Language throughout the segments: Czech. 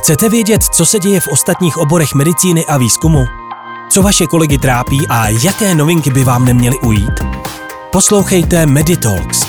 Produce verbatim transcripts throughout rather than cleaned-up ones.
Chcete vědět, co se děje v ostatních oborech medicíny a výzkumu? Co vaše kolegy trápí a jaké novinky by vám neměly ujít? Poslouchejte Meditalks.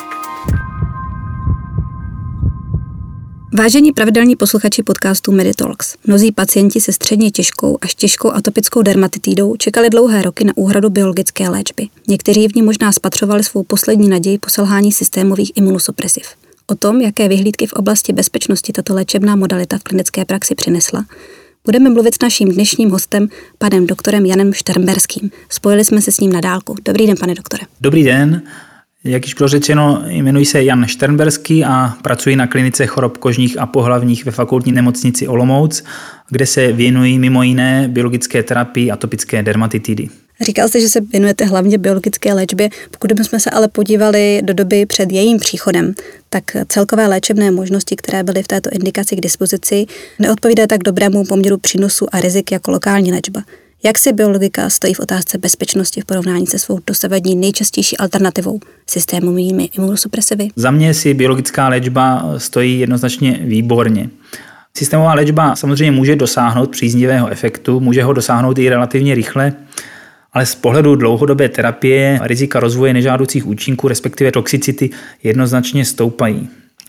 Vážení pravidelní posluchači podcastu Meditalks, mnozí pacienti se středně těžkou až těžkou atopickou dermatitidou čekali dlouhé roky na úhradu biologické léčby. Někteří v ní možná spatřovali svou poslední naději po selhání systémových imunosupresiv. O tom, jaké vyhlídky v oblasti bezpečnosti tato léčebná modalita v klinické praxi přinesla, budeme mluvit s naším dnešním hostem, panem doktorem Janem Šternberským. Spojili jsme se s ním na dálku. Dobrý den, pane doktore. Dobrý den. Jak již bylo řečeno, jmenuji se Jan Šternberský a pracuji na klinice chorob kožních a pohlavních ve fakultní nemocnici Olomouc, kde se věnují mimo jiné biologické terapii atopické dermatitidy. Říkal jste, že se věnujete hlavně biologické léčbě. Pokud bychom se ale podívali do doby před jejím příchodem, tak celkové léčebné možnosti, které byly v této indikaci k dispozici, neodpovídají tak dobrému poměru přínosu a rizik jako lokální léčba. Jak si biologika stojí v otázce bezpečnosti v porovnání se svou dosavadní nejčastější alternativou, systémovými imunosupresivy? Za mě si biologická léčba stojí jednoznačně výborně. Systémová léčba samozřejmě může dosáhnout příznivého efektu, může ho dosáhnout i relativně rychle, ale z pohledu dlouhodobé terapie rizika rozvoje nežádoucích účinků, respektive toxicity, jednoznačně stoupají.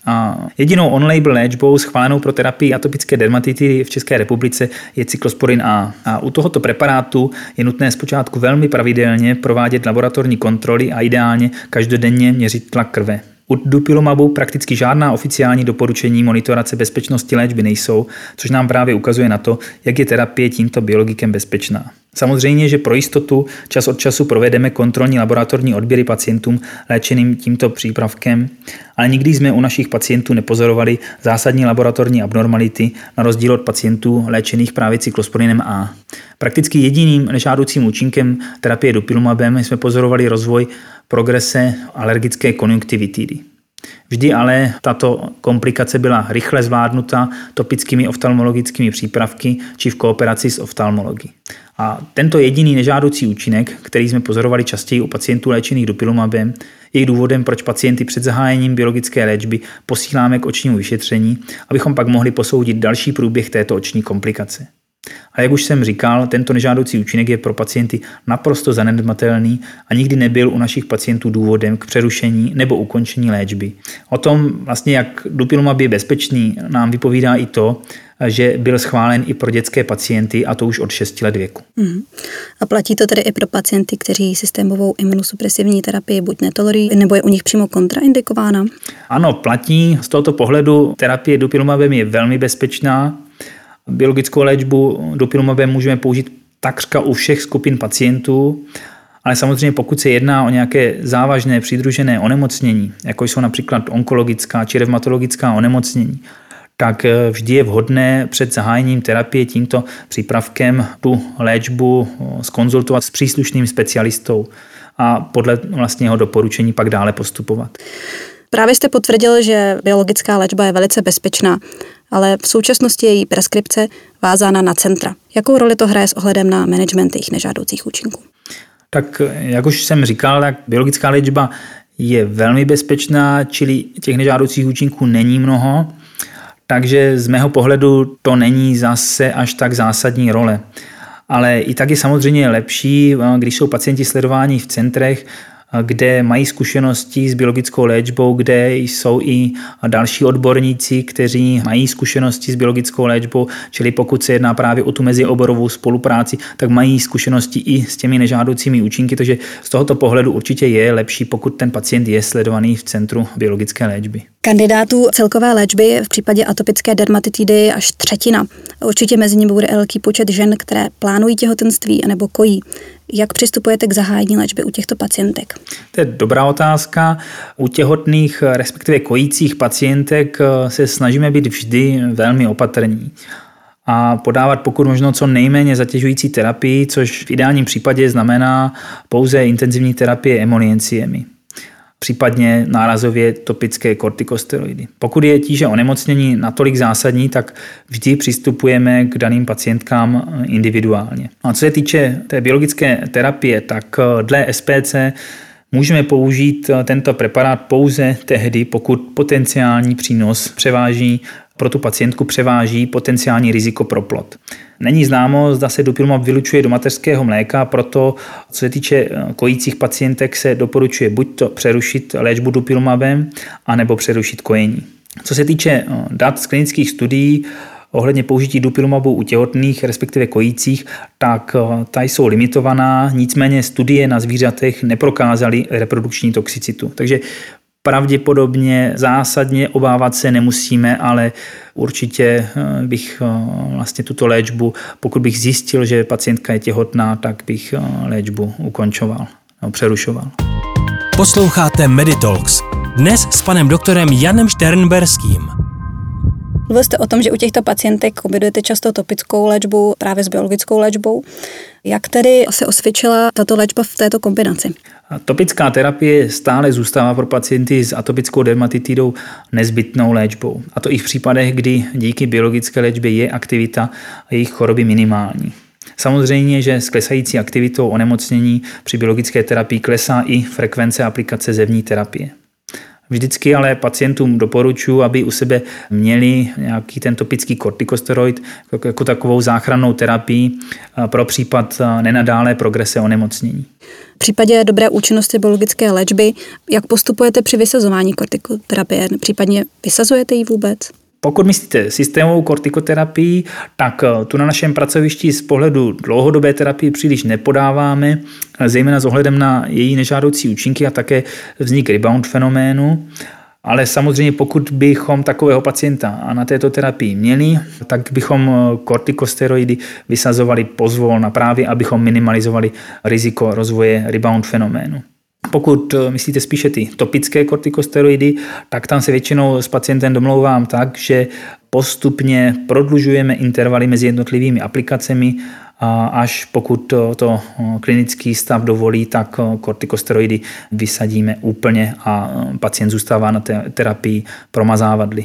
A jedinou on-label léčbou schválenou pro terapii atopické dermatitidy v České republice je Cyclosporin A. A u tohoto preparátu je nutné zpočátku velmi pravidelně provádět laboratorní kontroly a ideálně každodenně měřit tlak krve. U Dupilumabů prakticky žádná oficiální doporučení monitorace bezpečnosti léčby nejsou, což nám právě ukazuje na to, jak je terapie tímto biologikem bezpečná. Samozřejmě, že pro jistotu čas od času provedeme kontrolní laboratorní odběry pacientům léčeným tímto přípravkem, ale nikdy jsme u našich pacientů nepozorovali zásadní laboratorní abnormality na rozdíl od pacientů léčených právě cyclosporinem A. Prakticky jediným nežádoucím účinkem terapie Dupilumabem jsme pozorovali rozvoj progrese alergické konjunktivitidy. Vždy ale tato komplikace byla rychle zvládnuta topickými oftalmologickými přípravky či v kooperaci s oftalmology. A tento jediný nežádoucí účinek, který jsme pozorovali častěji u pacientů léčených Dupilumabem, je důvodem, proč pacienty před zahájením biologické léčby posíláme k očnímu vyšetření, abychom pak mohli posoudit další průběh této oční komplikace. A jak už jsem říkal, tento nežádoucí účinek je pro pacienty naprosto zanedbatelný a nikdy nebyl u našich pacientů důvodem k přerušení nebo ukončení léčby. O tom vlastně, jak Dupilumab je bezpečný, nám vypovídá i to, že byl schválen i pro dětské pacienty, a to už od šesti let věku. Mm. A platí to tedy i pro pacienty, kteří systémovou imunosupresivní terapii buď netolerují, nebo je u nich přímo kontraindikována? Ano, platí. Z tohoto pohledu terapie Dupilumabem je velmi bezpečná. Biologickou léčbu Dupilumabem můžeme použít takřka u všech skupin pacientů, ale samozřejmě pokud se jedná o nějaké závažné přidružené onemocnění, jako jsou například onkologická či revmatologická onemocnění, tak vždy je vhodné před zahájením terapie tímto přípravkem tu léčbu zkonzultovat s příslušným specialistou a podle vlastně jeho doporučení pak dále postupovat. Právě jste potvrdil, že biologická léčba je velice bezpečná, ale v současnosti je její preskripce vázána na centra. Jakou roli to hraje s ohledem na management jejich nežádoucích účinků? Tak jak už jsem říkal, tak biologická léčba je velmi bezpečná, čili těch nežádoucích účinků není mnoho, takže z mého pohledu to není zase až tak zásadní role. Ale i tak je samozřejmě lepší, když jsou pacienti sledováni v centrech, kde mají zkušenosti s biologickou léčbou, kde jsou i další odborníci, kteří mají zkušenosti s biologickou léčbou, čili pokud se jedná právě o tu mezioborovou spolupráci, tak mají zkušenosti i s těmi nežádoucími účinky, takže z tohoto pohledu určitě je lepší, pokud ten pacient je sledovaný v centru biologické léčby. Kandidátů celkové léčby v případě atopické dermatitidy je až třetina. Určitě mezi nimi bude velký počet žen, které plánují těhotenství anebo kojí. Jak přistupujete k zahájení léčby u těchto pacientek? To je dobrá otázka. U těhotných, respektive kojících pacientek se snažíme být vždy velmi opatrní a podávat pokud možno co nejméně zatěžující terapii, což v ideálním případě znamená pouze intenzivní terapie emolienciemi, případně nárazově topické kortikosteroidy. Pokud je tíže onemocnění natolik zásadní, tak vždy přistupujeme k daným pacientkám individuálně. A co se týče té biologické terapie, tak dle S P C můžeme použít tento preparát pouze tehdy, pokud potenciální přínos převáží pro tu pacientku převáží potenciální riziko pro plod. Není známo, zda se dupilumab vylučuje do mateřského mléka, proto co se týče kojících pacientek se doporučuje buď to přerušit léčbu dupilumabem, anebo přerušit kojení. Co se týče dat z klinických studií ohledně použití dupilumabu u těhotných, respektive kojících, tak ta jsou limitovaná, nicméně studie na zvířatech neprokázaly reprodukční toxicitu. Takže pravděpodobně zásadně obávat se nemusíme, ale určitě bych vlastně tuto léčbu, pokud bych zjistil, že pacientka je těhotná, tak bych léčbu ukončoval, no, přerušoval. Posloucháte Meditalks. Dnes s panem doktorem Janem Šternberským. Mluvil jste o tom, že u těchto pacientek kombinujete často topickou léčbu právě s biologickou léčbou. Jak tedy se osvědčila tato léčba v této kombinaci? Topická terapie stále zůstává pro pacienty s atopickou dermatitidou nezbytnou léčbou. A to i v případech, kdy díky biologické léčbě je aktivita a jejich choroby minimální. Samozřejmě, že s klesající aktivitou onemocnění při biologické terapii klesá i frekvence aplikace zevní terapie. Vždycky ale pacientům doporučuji, aby u sebe měli nějaký ten topický kortikosteroid jako takovou záchrannou terapii pro případ nenadálé progrese onemocnění. V případě dobré účinnosti biologické léčby, jak postupujete při vysazování kortikoterapie? Případně vysazujete ji vůbec? Pokud myslíte systémovou kortikoterapii, tak tu na našem pracovišti z pohledu dlouhodobé terapie příliš nepodáváme, zejména s ohledem na její nežádoucí účinky a také vznik rebound fenoménu. Ale samozřejmě pokud bychom takového pacienta na této terapii měli, tak bychom kortikosteroidy vysazovali pozvolna právě, abychom minimalizovali riziko rozvoje rebound fenoménu. Pokud myslíte spíše ty topické kortikosteroidy, tak tam se většinou s pacientem domlouvám tak, že postupně prodlužujeme intervaly mezi jednotlivými aplikacemi, až pokud to, to klinický stav dovolí, tak kortikosteroidy vysadíme úplně a pacient zůstává na té terapii promazávadly.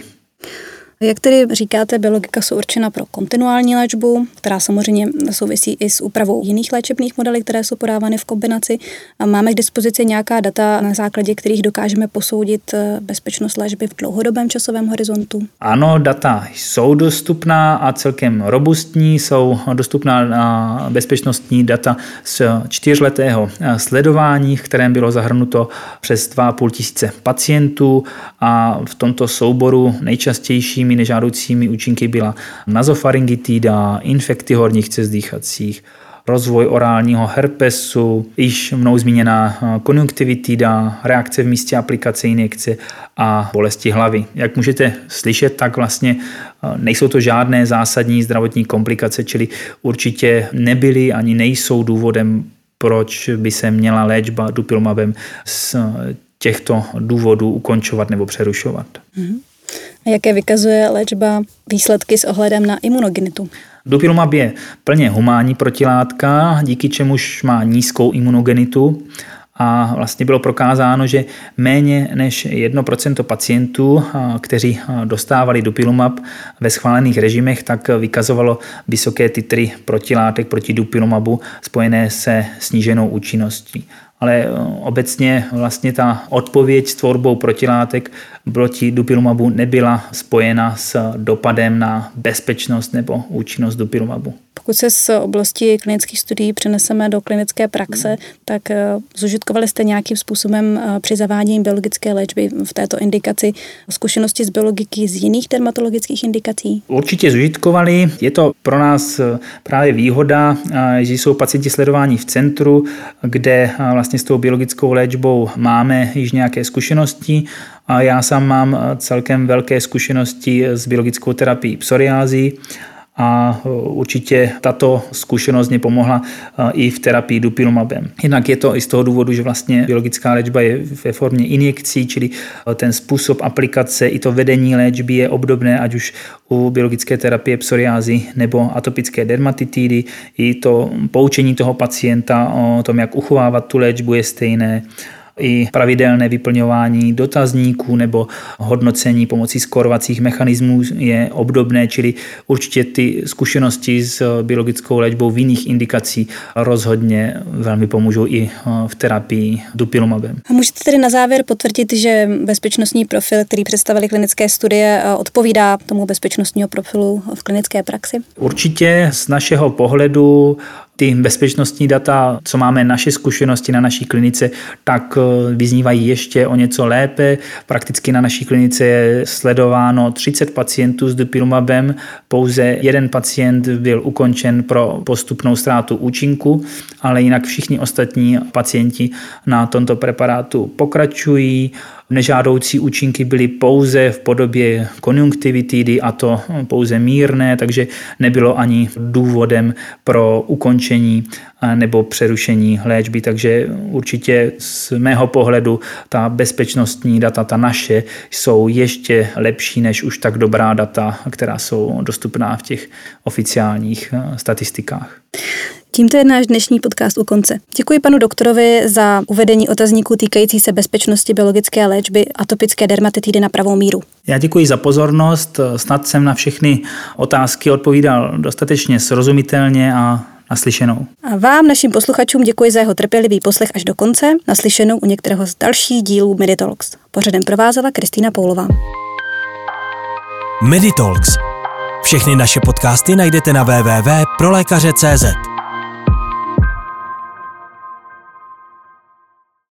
Jak tedy říkáte, biologika jsou určena pro kontinuální léčbu, která samozřejmě souvisí i s úpravou jiných léčebných modelů, které jsou podávány v kombinaci. A máme k dispozici nějaká data, na základě kterých dokážeme posoudit bezpečnost léčby v dlouhodobém časovém horizontu? Ano, data jsou dostupná a celkem robustní. Jsou dostupná na bezpečnostní data z čtyřletého sledování, v kterém bylo zahrnuto přes dva a půl tisíce pacientů a v tomto souboru nejčastějšími nežádoucími účinky byla nazofaryngitida, infekty horních cest dýchacích, rozvoj orálního herpesu, již mnou zmíněná konjunktivitida, reakce v místě aplikace injekce a bolesti hlavy. Jak můžete slyšet, tak vlastně nejsou to žádné zásadní zdravotní komplikace, čili určitě nebyly ani nejsou důvodem, proč by se měla léčba dupilumabem z těchto důvodů ukončovat nebo přerušovat. Mm-hmm. A jaké vykazuje léčba výsledky s ohledem na imunogenitu? Dupilumab je plně humánní protilátka, díky čemuž má nízkou imunogenitu a vlastně bylo prokázáno, že méně než jedno procento pacientů, kteří dostávali dupilumab ve schválených režimech, tak vykazovalo vysoké titry protilátek proti dupilumabu spojené se sníženou účinností. Ale obecně vlastně ta odpověď s tvorbou protilátek proti dupilumabu nebyla spojena s dopadem na bezpečnost nebo účinnost dupilumabu. Pokud se z oblasti klinických studií přeneseme do klinické praxe, tak zužitkovali jste nějakým způsobem při zavádění biologické léčby v této indikaci zkušenosti z biologiky z jiných dermatologických indikací? Určitě zužitkovali. Je to pro nás právě výhoda, že jsou pacienti sledováni v centru, kde vlastně s tou biologickou léčbou máme již nějaké zkušenosti. A já sám mám celkem velké zkušenosti s biologickou terapií psoriázy a určitě tato zkušenost mě pomohla i v terapii dupilumabem. Jinak je to i z toho důvodu, že vlastně biologická léčba je ve formě injekcí, čili ten způsob aplikace i to vedení léčby je obdobné, ať už u biologické terapie psoriázy nebo atopické dermatitidy. I to poučení toho pacienta o tom, jak uchovávat tu léčbu, je stejné. i pravidelné vyplňování dotazníků nebo hodnocení pomocí skórovacích mechanismů je obdobné, čili určitě ty zkušenosti s biologickou léčbou v jiných indikací rozhodně velmi pomůžou i v terapii dupilumabem. A můžete tedy na závěr potvrdit, že bezpečnostní profil, který představili klinické studie, odpovídá tomu bezpečnostního profilu v klinické praxi? Určitě z našeho pohledu ty bezpečnostní data, co máme naše zkušenosti na naší klinice, tak vyznívají ještě o něco lépe. Prakticky na naší klinice je sledováno třicet pacientů s dupilumabem, pouze jeden pacient byl ukončen pro postupnou ztrátu účinku, ale jinak všichni ostatní pacienti na tomto preparátu pokračují. Nežádoucí účinky byly pouze v podobě konjunktivitidy a to pouze mírné, takže nebylo ani důvodem pro ukončení nebo přerušení léčby. Takže určitě z mého pohledu ta bezpečnostní data, ta naše, jsou ještě lepší než už tak dobrá data, která jsou dostupná v těch oficiálních statistikách. Tímto je náš dnešní podcast u konce. Děkuji panu doktorovi za uvedení otazníků týkající se bezpečnosti biologické léčby atopické dermatitidy na pravou míru. Já děkuji za pozornost, snad jsem na všechny otázky odpovídal dostatečně srozumitelně a naslyšenou. A vám, našim posluchačům, děkuji za jeho trpělivý poslech až do konce, naslyšenou u některého z dalších dílů Meditalks. Pořadem provázela Kristýna Poulová. Meditalks. Všechny naše podcasty najdete na w w w tečka pro lékaře tečka cé zet.